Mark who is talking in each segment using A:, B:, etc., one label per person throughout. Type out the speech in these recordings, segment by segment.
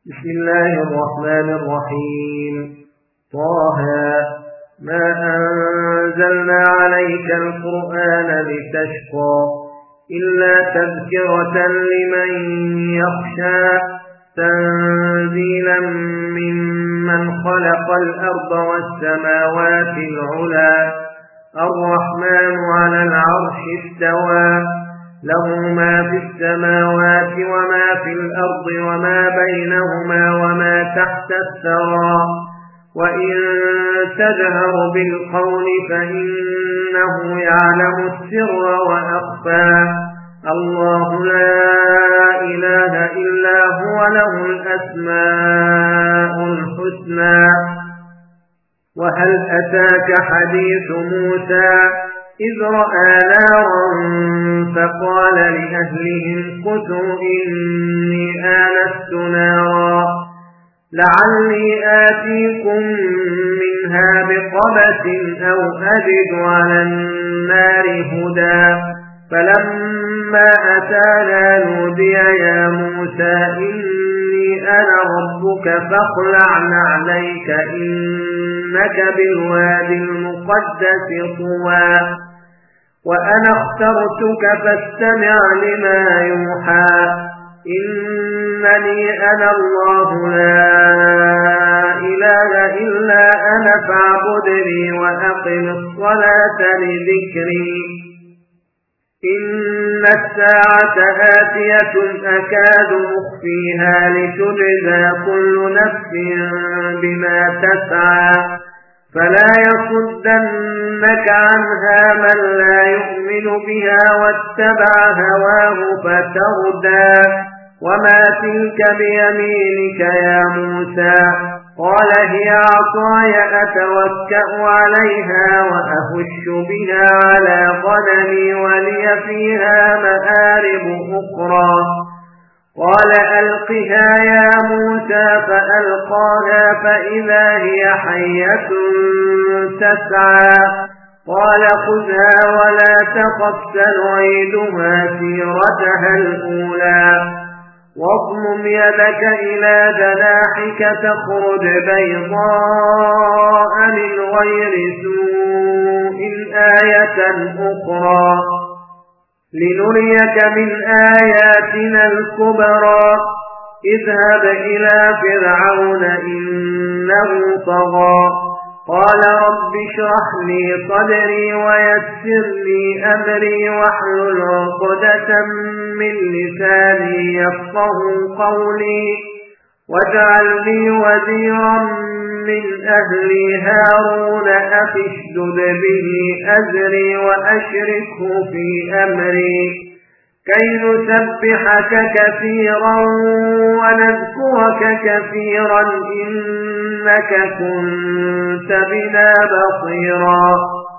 A: بسم الله الرحمن الرحيم. طه ما أنزلنا عليك القرآن لتشقى إلا تذكرة لمن يخشى تنزيلا ممن خلق الأرض والسماوات العلى الرحمن على العرش استوى له ما في السماوات وما في الأرض وما بينهما وما تحت الثرى وإن تجهر بالقول فإنه يعلم السر وأخفى الله لا إله إلا هو له الأسماء الحسنى. وهل أتاك حديث موسى إذ رأى نارا فقال لأهلهم كثوا إني آنست نارا لعلي آتيكم منها بقبس أو أجد على النار هدى فلما أتانا نودي يا موسى إني أنا ربك فاخلع نعليك إنك بالوادي المقدس طوى وأنا اخترتك فاستمع لما يوحى إنني أنا الله لا إله إلا أنا فاعبدني وأقم الصلاة لذكري إن الساعة آتية أكاد أخفيها لتجزى كل نفس بما تسعى فلا يصدنك عنها من لا يؤمن بها واتبع هواه فتردى وما تلك بيمينك يا موسى قال هي عصاي أتوكأ عليها وأهش بها على غنمي ولي فيها مآرب أخرى قال ألقها يا موسى فألقاها فإذا هي حية تسعى قال خذها ولا تخف سنعيدها سيرتها الأولى واضمم يدك إلى جناحك تخرج بيضاء من غير سوء آية أخرى لنريك من آياتنا الكبرى اذهب إلى فرعون إنه طغى قال رب اشرح لي صدري ويسر لي أمري واحلل عقدة من لساني يفقه قولي واجعل لي وزيرا من أهلي هارون أخي اشدد به أزري وأشركه في أمري كي نسبحك كثيرا ونذكرك كثيرا إنك كنت بنا بصيرا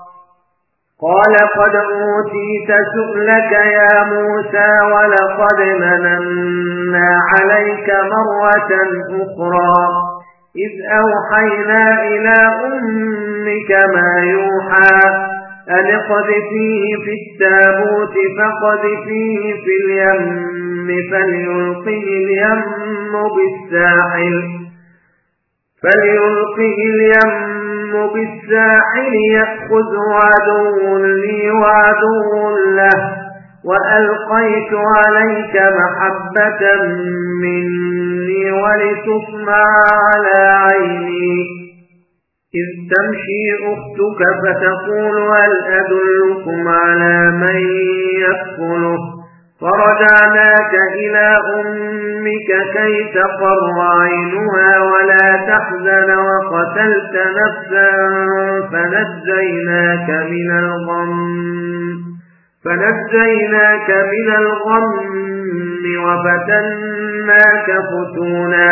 A: قال قد أوتيت سؤلك يا موسى ولقد مننا عليك مرة أخرى إذ أوحينا إلى أمك ما يوحى أن اقذفيه في التابوت فاقذفيه في اليم فليلقه اليم بالساحل يأخذه عدو لي وعدو له وألقيت عليك محبة مني ولتصنع على عيني إذ تمشي أختك فتقول هل أدلكم على من يكفله فرجعناك إلى أمك كي تقر عينها ولا تحزن وقتلت نفسا فنجيناك من الغم وفتناك فتونا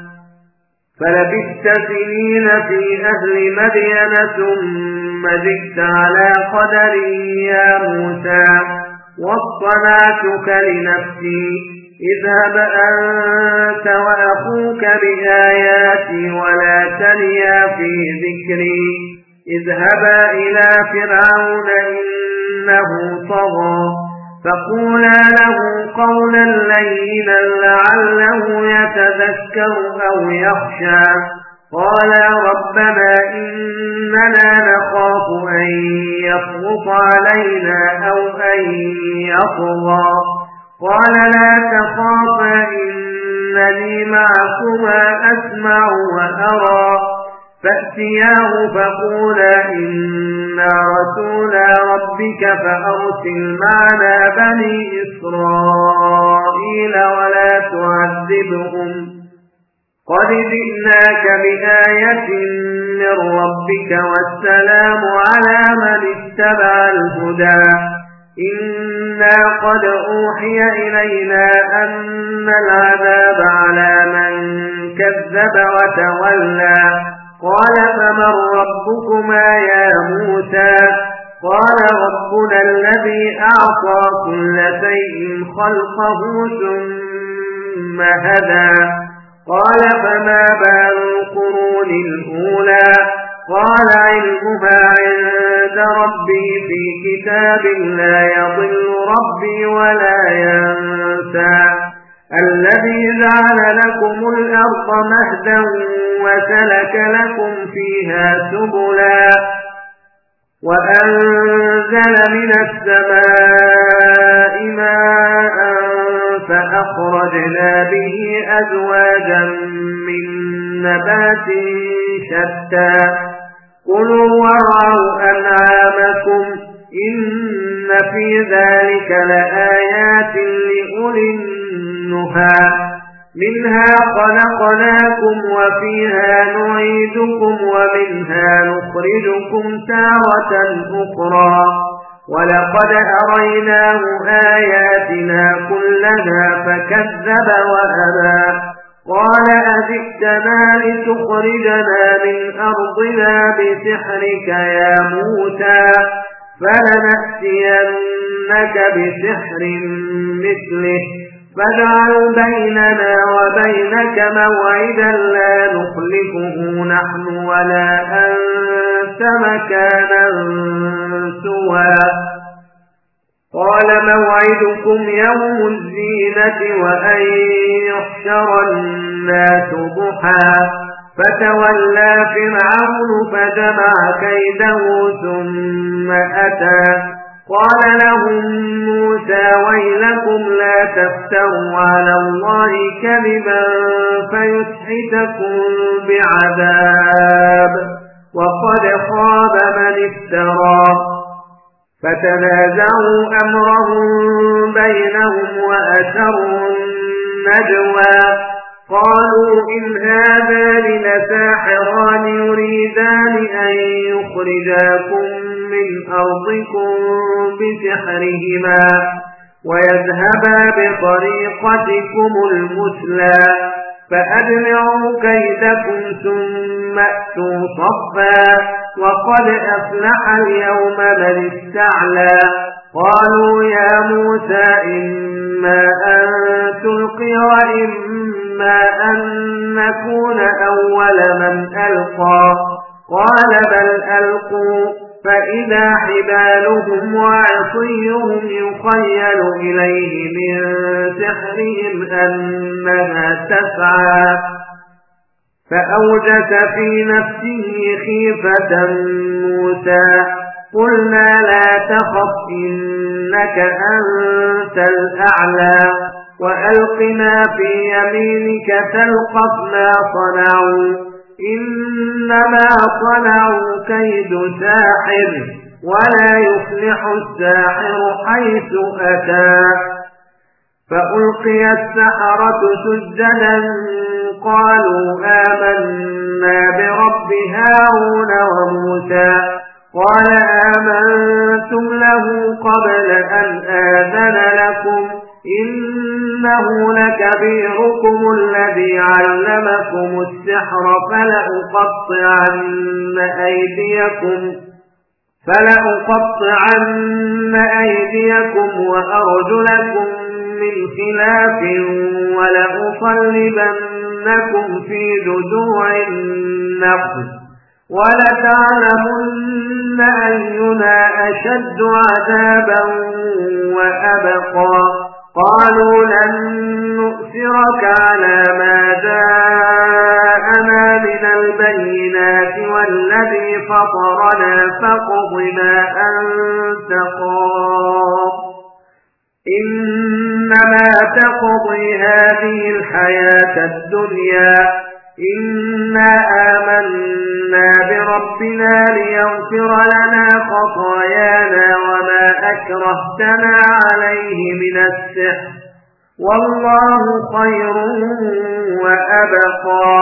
A: فلبثت سنين في أهل مدين ثم جئت على قدر يا موسى واصطنعتك لنفسي اذهب أنت وأخوك بآياتي ولا تنيا في ذكري اذهبا إلى فرعون إنه طغى فقولا له قولا لينا لعله يتذكر أو يخشى. قالا ربنا إننا نخاف أن يفرط علينا أو أن يطغى. قال لا تخافا إنني معكما أسمع وأرى. فأتياه فقولا إنا رسولا ربك فأرسل معنا بني إسرائيل ولا تعذبهم قد جئناك بآية من ربك والسلام على من اتبع الهدى. إنا قد أوحي إلينا أن العذاب على من كذب وتولى. قال فمن ربكما يا موسى؟ قال ربنا الذي أعطى كل شيء خلقه ثم هدى. قال فما بال القرون الأولى؟ قال علمها عند ربي في كتاب لا يضل ربي ولا ينسى. الذي جعل لكم الأرض مهدا وسلك لكم فيها سبلا وأنزل من السماء ماء فأخرجنا به أزواجا من نبات شتى. كلوا وارعوا أنعامكم إن في ذلك لآيات لأولي النهى. منها خلقناكم وفيها نعيدكم ومنها نخرجكم تارة أخرى. ولقد أريناه آياتنا كلها فكذب وأبى. قال أجئتنا لتخرجنا من أرضنا بسحرك يا موسى؟ فلنأتينك بسحر مثله فاجعل بيننا وبينك موعدا لا نخلفه نحن ولا أنت مكانا سوى. قال موعدكم يوم الزينة وأن يحشر الناس ضحى. فتولى فرعون فجمع كيده ثم أتى. قال لهم موسى ويلكم لا تفتروا على الله كذبا فيسحتكم بعذاب وقد خاب من افترى. فتنازعوا أمرهم بينهم وأسروا النجوى. قالوا إن هذان لساحران يريدان أن يخرجاكم من أرضكم بسحرهما ويذهبا بطريقتكم المثلى. فأجمعوا كيدكم ثم أتوا صفا وقد أفلح اليوم من استعلى. قالوا يا موسى إما أن تلقي وإما أن نكون أول من ألقى. قال بل ألقوا فإذا حبالهم وعصيهم يخيل إليه من سحرهم أنها تسعى. فأوجس في نفسه خيفة موسى. قلنا لا تخف إنك أنت الأعلى وألقنا في يمينك تلقف ما صنعوا إنما صنعوا كيد ساحر ولا يفلح الساحر حيث أتى. فألقي السحرة سجدا قالوا آمنا برب هارون وموسى. قال آمنتم له قبل أن آذن لكم إنه لكبيركم الذي علمكم السحر فلأقطعن أيديكم وأرجلكم من خلاف ولأصلبنكم في جذوع النخل ولتعلمن أينا أشد عذابا وأبقى قالوا لن نؤثرك على ما جاءنا من البينات والذي فطرنا فاقض ما أنت قاض إنما تقضي هذه الحياة الدنيا إنا آمنا بربنا ليغفر لنا خطايانا وما أكرهتنا عليه من السحر والله خير وأبقى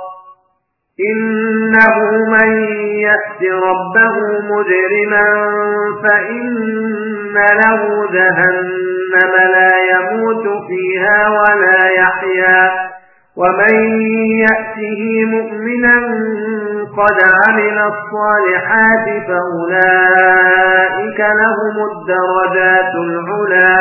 A: إنه من يأت ربه مجرما فإن له جهنم لا يموت فيها ولا يحيا ومن يأته مؤمنا قد عمل الصالحات فأولئك لهم الدرجات العلى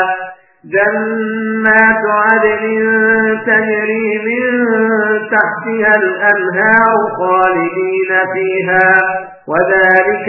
A: جنات عدن تجري من تحتها الأنهار خالدين فيها وذلك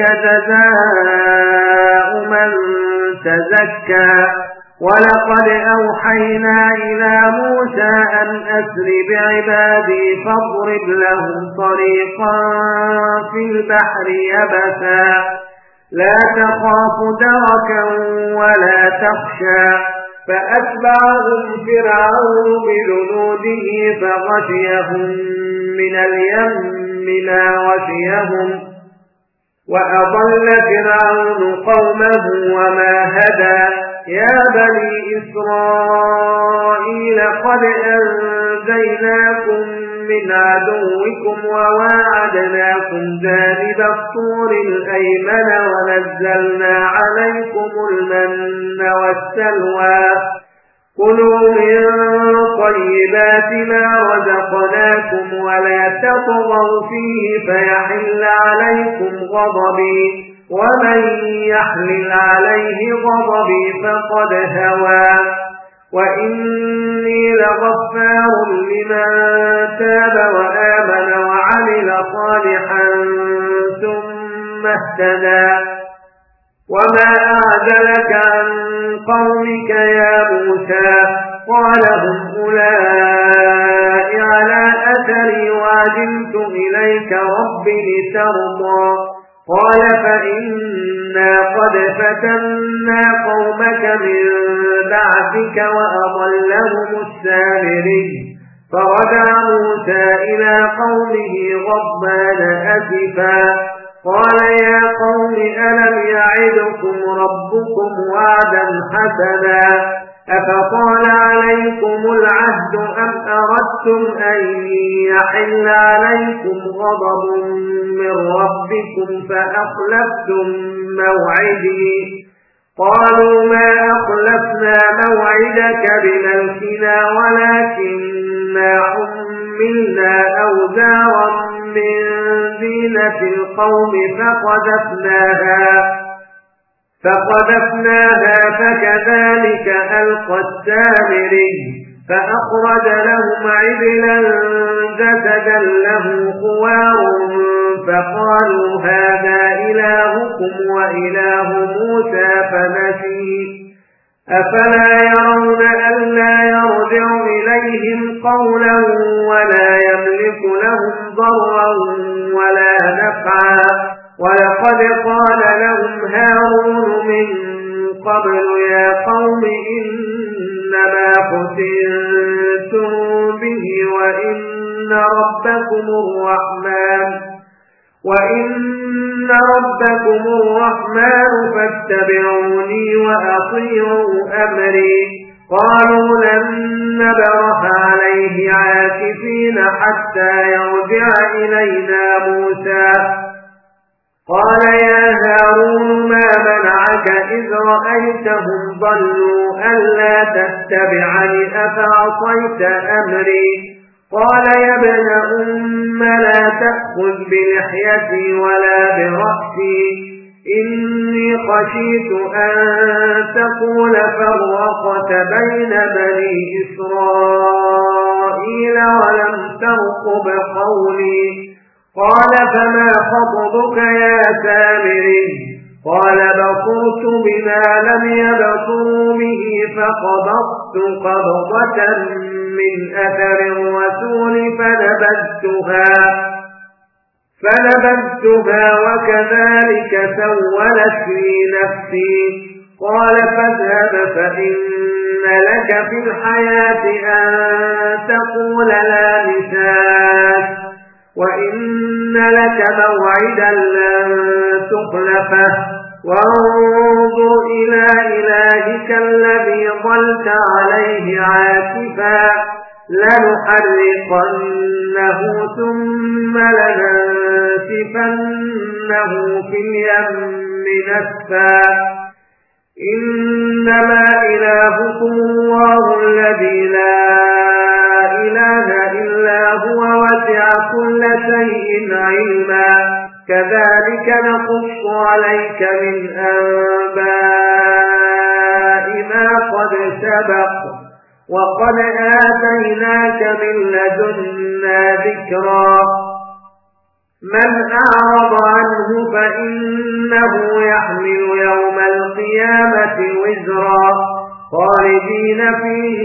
A: جزاء من تزكى ولقد أوحينا إلى موسى أن أسر بعبادي فاضرب لهم طريقا في البحر يبسا لا تخاف دركا ولا تخشى فأتبعهم فرعون بجنوده فغشيهم من اليم ما غشيهم وأضل فرعون قومه وما هدى يا بني إسرائيل قد أنجيناكم من عدوكم وواعدناكم جانب الطور الأيمن ونزلنا عليكم المن والسلوى كلوا من طيبات ما رزقناكم ولا تطغوا فيه فيحل عليكم غضبي ومن يحلل عليه غضبي فقد هوى وإني لغفار لمن تاب وآمن وعمل صالحا ثم اهتدى وما أعجلك عن قومك يا موسى قال هم أولئك على أثري وعجلت إليك رب لترضى قال فإنا قد فتنا قومك من بعدك وأضلهم السامري فرجع موسى إلى قومه غضبان أسفا قال يا قوم ألم يعدكم ربكم وعدا حسنا أفطال عليكم العهد أم أردتم أن يحل عليكم غضب من ربكم فأخلفتم موعدي قالوا ما أخلفنا موعدك بملكنا ولكننا حملنا أوزارا من زينة القوم فقذفناها فكذلك ألقى السامري فأخرج لهم عجلا جسدا له خوار فقالوا هذا إلهكم وإله موسى فنسي أفلا يرون ألا يرجع إليهم قولا ولا يملك لهم ضرا ولا نفعا ولقد قال لهم هارون من قبل يا قوم إنما فتنتم به وإن ربكم الرحمن فاتبعوني وأطيعوا أمري قالوا لن نبرح عليه عاكفين حتى يرجع إلينا موسى قال يا هارون ما منعك إذ رأيتهم ضلوا ألا تتبعني أفعصيت أمري قال يا ابن أم لا تأخذ بلحيتي ولا برأسي إني خشيت أن تقول فرقت بين بني إسرائيل ولم ترقب قولي قال فما خطبك يا سامري قال بصرت بما لم يبصروا به فقبضت قبضة من أثر الرسول فنبذتها وكذلك سولت لي نفسي قال فاذهب فإن لك في الحياة أن تقول لا مساس وإن لك موعدا لن تخلفه وانظر إلى إلهك الذي ظلت عليه عاكفا لنحرقنه ثم لننسفنه في اليم نسفا إنما إلهكم الله الذي لا إله إلا هو وسع كل شيء علما كذلك نقص عليك من أنباء ما قد سبق وقد آتيناك من لدنا ذكرا من أعرض عنه فإنه يحمل يوم القيامة وزرا خالدين فيه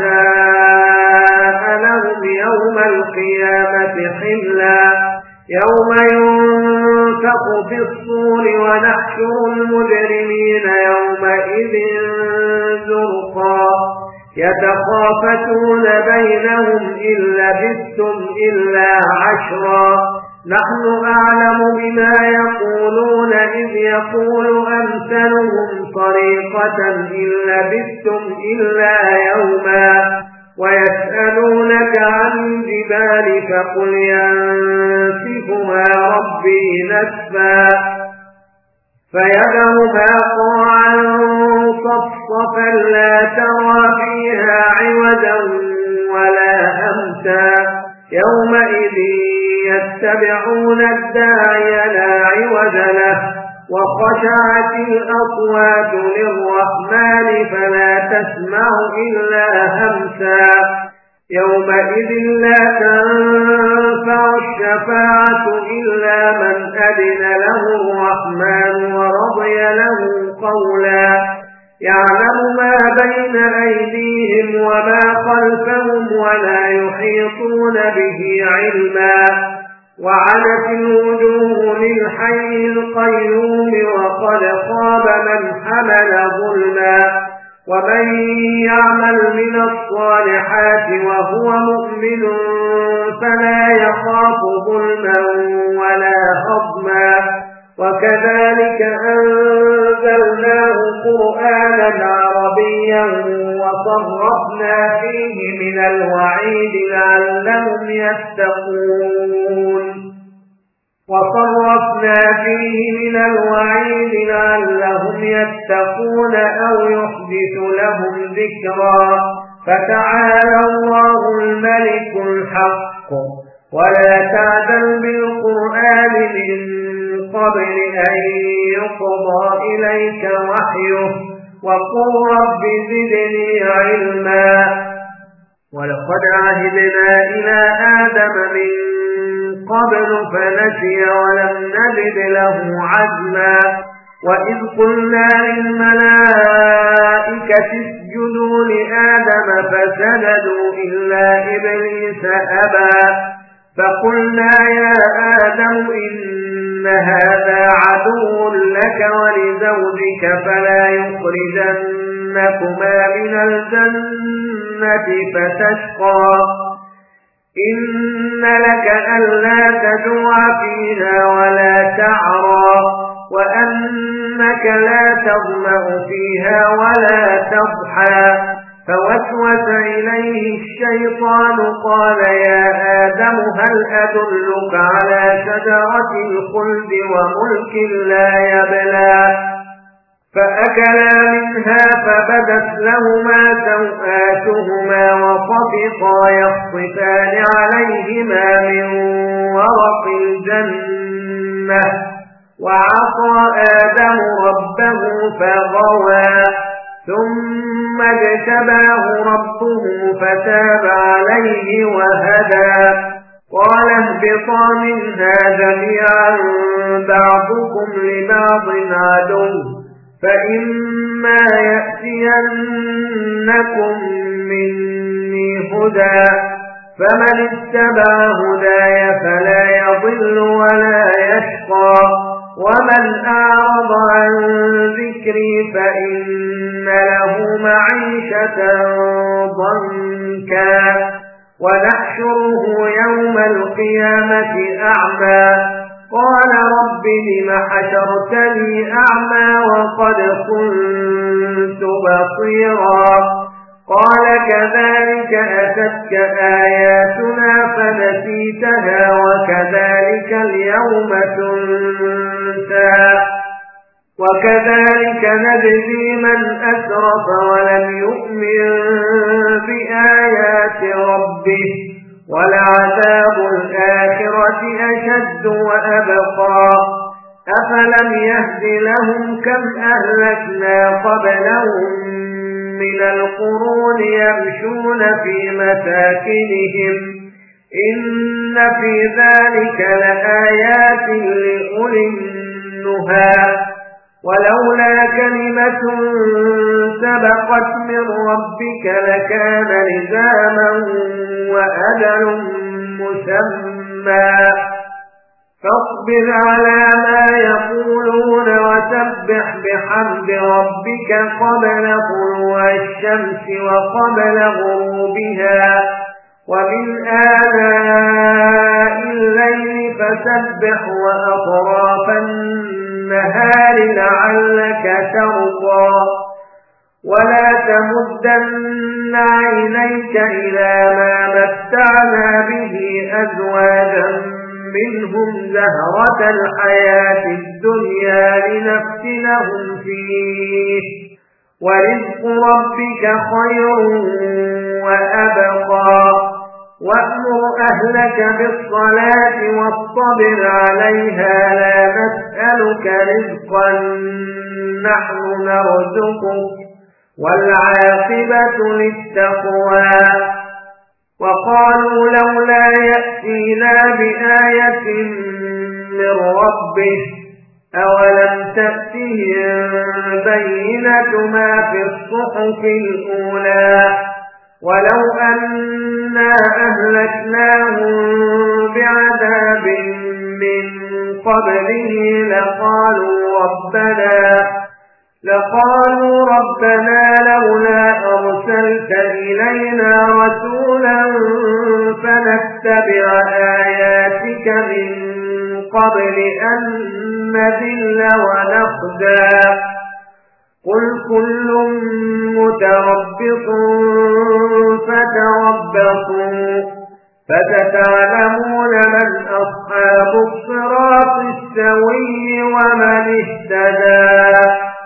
A: وساء لهم يوم القيامة حملا يوم ينفخ في الصور ونحشر المجرمين يومئذ زرقا يتخافتون بينهم إن لبثتم إلا عشرا نحن أعلم بما يقولون إذ يقول أمثلهم طريقة إن لبثتم إلا يوما ويسألونك عن الجبال فقل ينسفها ربي نسفا فيذرها قاعا صفصفا لا ترى فيها عوجا ولا أمتا يومئذ يتبعون الداعي لا عوج له وخشعت الأصوات للرحمن فلا تسمع إلا همسا يومئذ لا تنفع الشفاعة إلا من أذن له الرحمن ورضي له قولا يعلم ما بين أيديهم وما خلفهم ولا يحيطون به علما وعنت الوجوه للحي القيوم وقد خاب من حمل ظلما ومن يعمل من الصالحات وهو مؤمن فلا يخاف ظلما ولا هضما وكذلك أنزلناه قرآنا عربيا وصرفنا فيه من الوعيد لعلهم يتقون أو يحدث لهم ذكرا فتعالى الله الملك الحق ولا تعجل بالقرآن من قبل أن يقضى إليك وحيه وقل رب زدني علما ولقد عهدنا إلى آدم من قبل فنسي ولم نجد له عزما وإذ قلنا للملائكة اسجدوا لآدم فسجدوا إلا إبليس أبى فقلنا يا آدم إن هذا عدو لك ولزوجك فلا يخرجنكما من الجنة فتشقى إن لك ألا تجوع فيها ولا تعرى وأنك لا تظمأ فيها ولا تضحى فوسوس إليه الشيطان قال يا آدم هل أدلك على شجرة الخلد وملك لا يبلى فأكلا منها فبدت لهما سوآتهما وطفقا يخصفان عليهما من ورق الجنة وعصى آدم ربه فغوى ثم اجتباه ربه فتاب عليه وهدى قال اهبطا منها جميعا بعضكم لبعض عدو فإما يأتينكم مني هدى فمن اتبع هداي فلا يضل ولا يشقى ومن أعرض عن ذكري فإن له معيشة ضنكا ونحشره يوم القيامة أعمى قال رب لم حشرتني أعمى وقد كنت بصيرا قال كذلك أتتك آياتنا فنسيتها وكذلك اليوم تنسى وكذلك نجزي من أسرف ولم يؤمن بآيات ربه ولعذاب الآخرة أشد وأبقى أفلم يهد لهم كم أهلكنا قبلهم من القرون يمشون في مساكنهم إن في ذلك لآيات لأولي النهى ولولا كلمة سبقت من ربك لكان لزاما وأجل مسمى فاصبر على ما يقولون وسبح بحمد ربك قبل طلوع الشمس وقبل غروبها ومن آلاء الليل فسبح وأطراف النهار لعلك ترضى ولا تمدن عينيك إلى ما متعنا به أزواجا منهم زهرة الحياة الدنيا لنفتنهم فيه ورزق ربك خير وأبقى وأمر أهلك بالصلاة واصطبر عليها لا نسألك رزقا نحن نرزقك والعاقبة للتقوى وقالوا لولا يأتينا بآية من ربه أولم تأتهم بينة ما في الصحف الأولى ولو أنا أهلكناهم بعذاب من قبله لقالوا ربنا لولا أرسلت إلينا رسولا فنتبع آياتك من قبل أن نذل ونخزى قل كل متربص فتربصوا فستعلمون من أصحاب الصراط السوي ومن اهتدى